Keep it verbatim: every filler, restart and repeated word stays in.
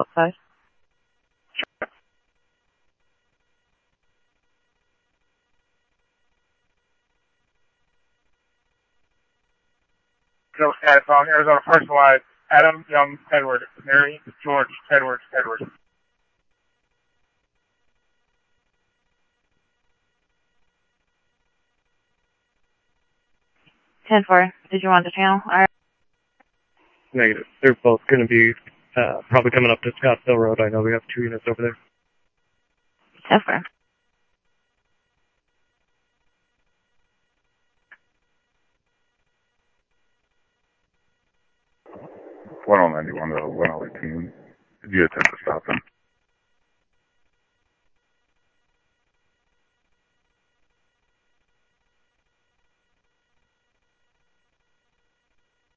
outside. Joe status on Arizona First Alive. Adam Young Edward. Mary George Edward Edward. ten four. Did you want the channel? All right. Negative. They're both going to be uh, probably coming up to Scottsdale Road. I know we have two units over there. ten four. one oh ninety-one to one oh eighteen. Did you attempt to stop them?